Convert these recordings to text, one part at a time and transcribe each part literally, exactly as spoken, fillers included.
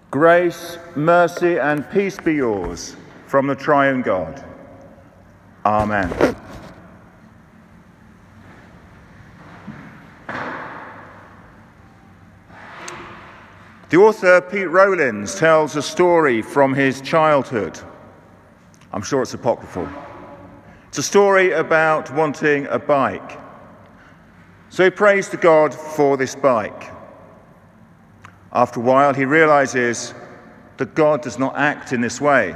Grace, mercy, and peace be yours from the triune God. Amen. The author, Pete Rowlands, tells a story from his childhood. I'm sure it's apocryphal. It's a story about wanting a bike. So he prays to God for this bike. After a while, he realizes that God does not act in this way.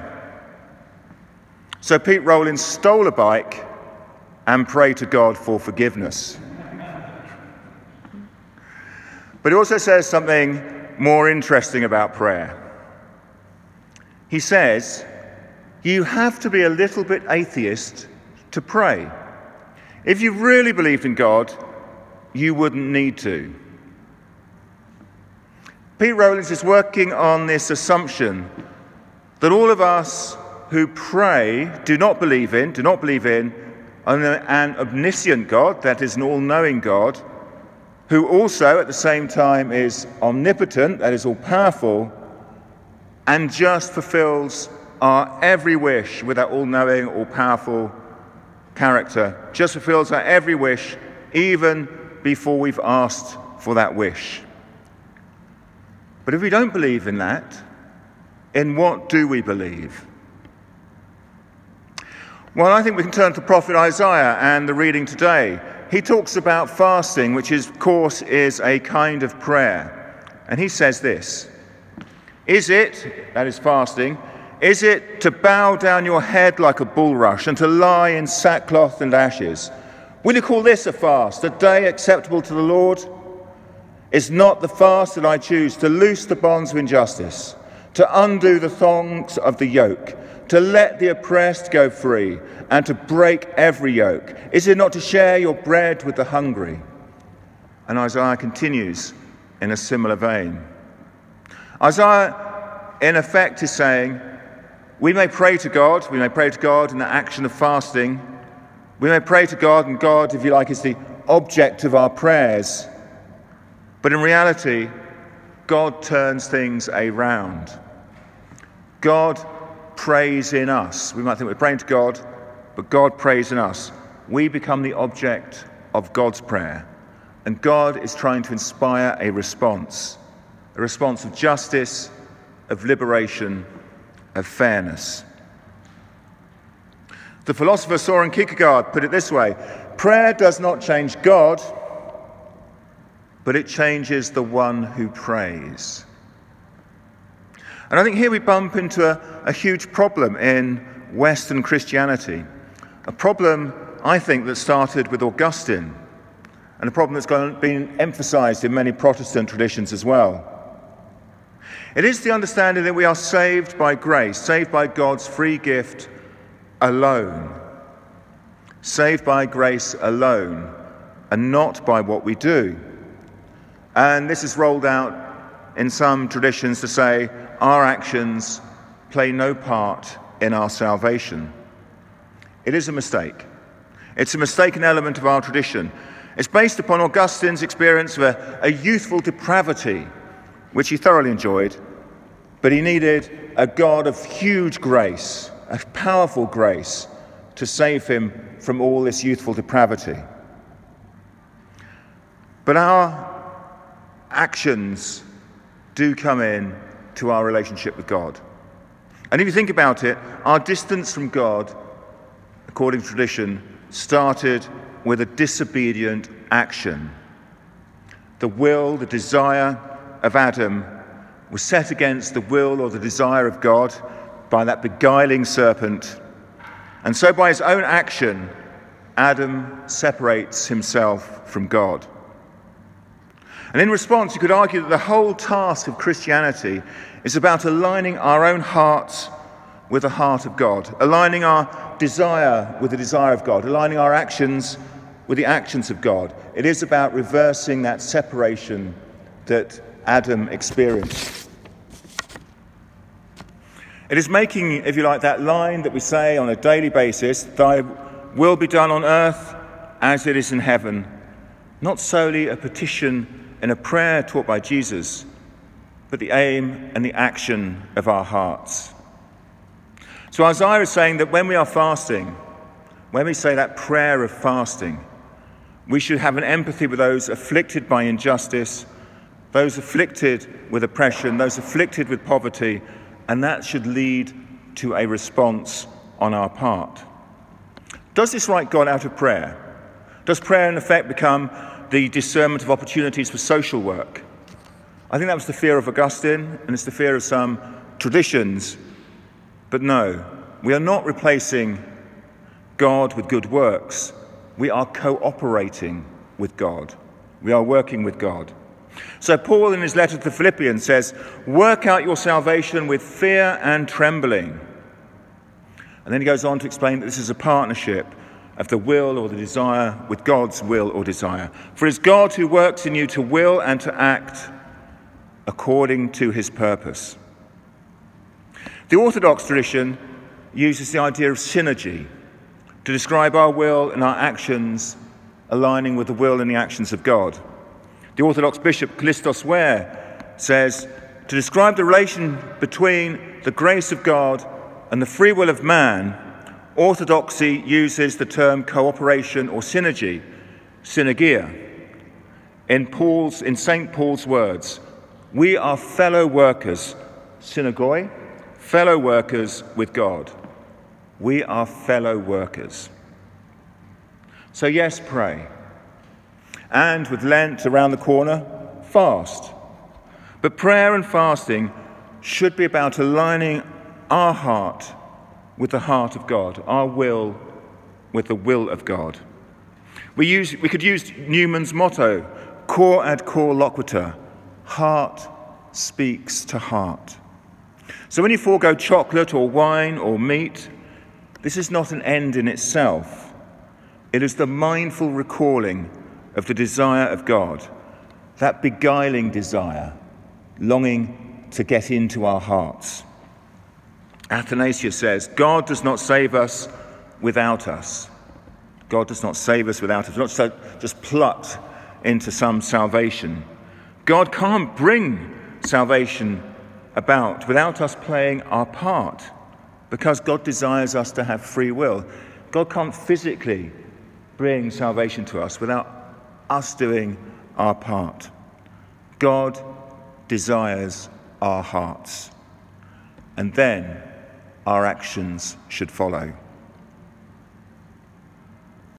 So Pete Rowlands stole a bike and prayed to God for forgiveness. But he also says something more interesting about prayer. He says, you have to be a little bit atheist to pray. If you really believed in God, you wouldn't need to. Pete Rowlands is working on this assumption that all of us who pray do not believe in, do not believe in an, an omniscient God, that is an all-knowing God, who also at the same time is omnipotent, that is all-powerful, and just fulfills our every wish with that all-knowing, all-powerful character, just fulfills our every wish even before we've asked for that wish. But if we don't believe in that, in what do we believe? Well, I think we can turn to the prophet Isaiah and the reading today. He talks about fasting, which is, of course is a kind of prayer. And he says this, is it, that is fasting, is it to bow down your head like a bulrush and to lie in sackcloth and ashes? Will you call this a fast, a day acceptable to the Lord? Is not the fast that I choose to loose the bonds of injustice, to undo the thongs of the yoke, to let the oppressed go free, and to break every yoke? Is it not to share your bread with the hungry? And Isaiah continues in a similar vein. Isaiah, in effect, is saying, we may pray to God, we may pray to God in the action of fasting. We may pray to God, and God, if you like, is the object of our prayers. But in reality, God turns things around. God prays in us. We might think we're praying to God, but God prays in us. We become the object of God's prayer. And God is trying to inspire a response, a response of justice, of liberation, of fairness. The philosopher Søren Kierkegaard put it this way, prayer does not change God, but it changes the one who prays. And I think here we bump into a, a huge problem in Western Christianity. A problem, I think, that started with Augustine, and a problem that's gone, been emphasized in many Protestant traditions as well. It is the understanding that we are saved by grace, saved by God's free gift alone. Saved by grace alone, and not by what we do. And this is rolled out in some traditions to say our actions play no part in our salvation. It is a mistake. It's a mistaken element of our tradition. It's based upon Augustine's experience of a, a youthful depravity, which he thoroughly enjoyed, but he needed a God of huge grace, a powerful grace, to save him from all this youthful depravity. But our actions do come in to our relationship with God. And if you think about it, our distance from God, according to tradition, started with a disobedient action. The will, the desire of Adam was set against the will or the desire of God by that beguiling serpent. And so by his own action, Adam separates himself from God. And in response, you could argue that the whole task of Christianity is about aligning our own hearts with the heart of God, aligning our desire with the desire of God, aligning our actions with the actions of God. It is about reversing that separation that Adam experienced. It is making, if you like, that line that we say on a daily basis, thy will be done on earth as it is in heaven, not solely a petition in a prayer taught by Jesus, but the aim and the action of our hearts. So Isaiah is saying that when we are fasting, when we say that prayer of fasting, we should have an empathy with those afflicted by injustice, those afflicted with oppression, those afflicted with poverty, and that should lead to a response on our part. Does this write God out of prayer? Does prayer in effect become the discernment of opportunities for social work? I think that was the fear of Augustine, and it's the fear of some traditions. But no, we are not replacing God with good works. We are cooperating with God. We are working with God. So Paul in his letter to the Philippians says, work out your salvation with fear and trembling. And then he goes on to explain that this is a partnership of the will or the desire with God's will or desire. For it's God who works in you to will and to act according to his purpose. The Orthodox tradition uses the idea of synergy to describe our will and our actions aligning with the will and the actions of God. The Orthodox bishop Kallistos Ware says, to describe the relation between the grace of God and the free will of man, Orthodoxy uses the term cooperation or synergy, synergia. In Paul's, in Saint Paul's words, we are fellow workers, synagoi, fellow workers with God. We are fellow workers. So yes, pray. And with Lent around the corner, fast. But prayer and fasting should be about aligning our heart with the heart of God, our will with the will of God. We use we could use Newman's motto, cor ad cor loquitur, heart speaks to heart. So when you forego chocolate or wine or meat, this is not an end in itself. It is the mindful recalling of the desire of God, that beguiling desire, longing to get into our hearts. Athanasius says, God does not save us without us. God does not save us without us. We're not so just plucked into some salvation. God can't bring salvation about without us playing our part, because God desires us to have free will. God can't physically bring salvation to us without us doing our part. God desires our hearts, and then our actions should follow.